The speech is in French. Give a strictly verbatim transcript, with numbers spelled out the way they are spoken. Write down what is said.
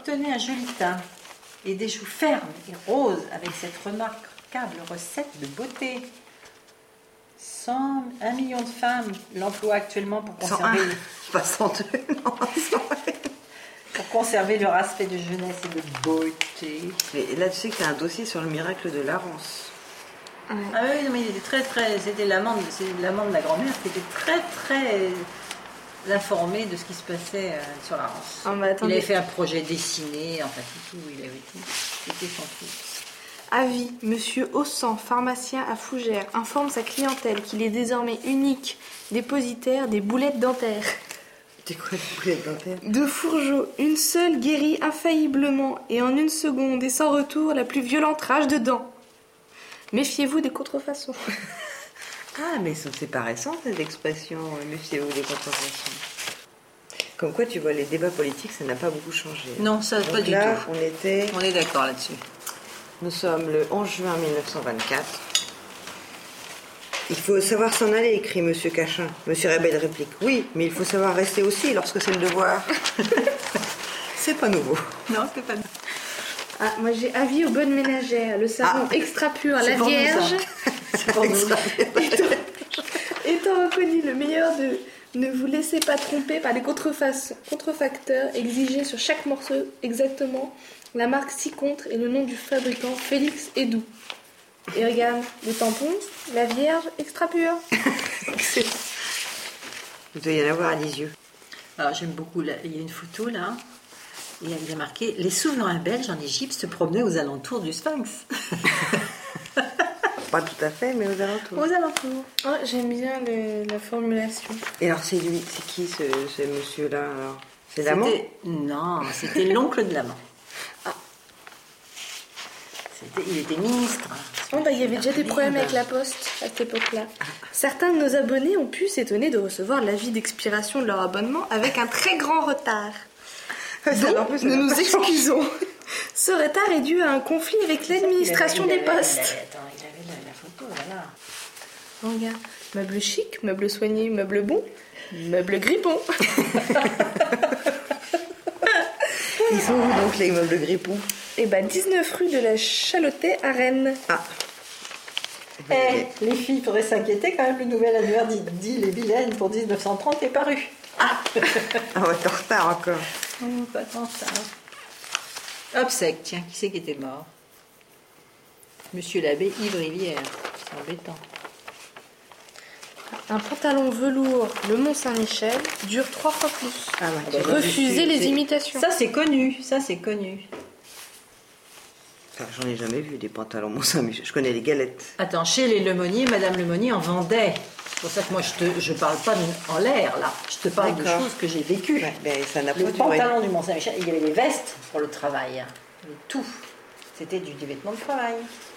Obtenez un joli teint et des joues fermes et roses avec cette remarquable recette de beauté. cent, un million de femmes l'emploient actuellement pour conserver, cent un, pas cent deux, non, cent un. Pour conserver leur aspect de jeunesse et de beauté. Mais là, tu sais que tu as un dossier sur le miracle de Larence. Ouais. Ah oui, non, mais il était très, très... C'était l'amant de, l'amant de la grand-mère qui était très, très informé de ce qui se passait euh, sur la Rance. Oh, bah, il avait fait un projet dessiné, enfin tout, il avait tout. C'était son truc. Avis, Monsieur Ossan, pharmacien à Fougères, informe sa clientèle qu'il est désormais unique dépositaire des boulettes dentaires. C'est quoi les boulettes dentaires? De Fourgeau, une seule guérit infailliblement et en une seconde et sans retour la plus violente rage de dents. Méfiez-vous des contrefaçons. Ah, mais c'est pas récent cette expression, méfiez-vous des contrefaçons. Comme quoi, tu vois, les débats politiques, ça n'a pas beaucoup changé. Non, ça n'a pas du là, tout. On était... On est d'accord là-dessus. Nous sommes le onze juin mille neuf cent vingt-quatre. Il faut savoir s'en aller, écrit Monsieur Cachin. Monsieur Rebel réplique, oui, mais il faut savoir rester aussi lorsque c'est le devoir. C'est pas nouveau. Non, c'est pas nouveau. Ah, moi j'ai avis aux bonnes ménagères, le savon ah, extra pur, la Vierge. C'est pour nous, ça. étant, étant reconnu le meilleur de ne vous laissez pas tromper par les contrefacteurs, exigez sur chaque morceau exactement la marque six contre et le nom du fabricant Félix Edoux. Et regarde, les tampons, la Vierge extra pure. Il doit y en avoir à Lisieux. Alors j'aime beaucoup, là, il y a une photo là. Il y a bien marqué « Les souverains belges en Égypte se promenaient aux alentours du Sphinx. » Pas tout à fait, mais aux alentours. Aux alentours. Oh, j'aime bien le, la formulation. Et alors, c'est lui, c'est qui ce, ce monsieur-là alors? C'est l'amant? Non, c'était l'oncle de l'amant. Ah. Il était ministre. Oh, bah, il y avait déjà des problèmes avec la poste à cette époque-là. Certains de nos abonnés ont pu s'étonner de recevoir l'avis d'expiration de leur abonnement avec un très grand retard. Donc, plus, nous nous excusons. Ce retard est dû à un conflit avec l'administration des postes. Il avait, attends, il avait la, la photo, voilà. Regarde, meuble chic, meuble soigné, meuble bon, meuble grippon. Ils sont où donc les meubles grippons? Eh ben, dix-neuf rue de la Chalotais à Rennes. Ah. Eh, les filles, il faudrait s'inquiéter quand même, le nouvel annuaire d'Île et Vilaine pour dix-neuf cent trente est paru. Ah, ah ouais, t'es en retard encore. Oh, pas tant ça. Obsèque, tiens, qui c'est qui était mort? Monsieur l'abbé Yves Rivière. C'est embêtant. Un pantalon velours, le Mont-Saint-Michel, dure trois fois plus. Ah ouais, refusez les imitations. Ça, c'est connu. Ça, c'est connu. Enfin, j'en ai jamais vu des pantalons Mont-Saint-Michel. Je connais les galettes. Attends, chez les Lemonnier, Madame Lemonnier en vendait. C'est pour ça que moi, je te, je parle pas en l'air, là. Je te parle de choses que j'ai vécues. Ouais, ben, ça n'a pas le duré. pantalon du Mont-Saint-Michel, il y avait des vestes pour le travail. Il y avait tout. C'était du, du vêtement de travail.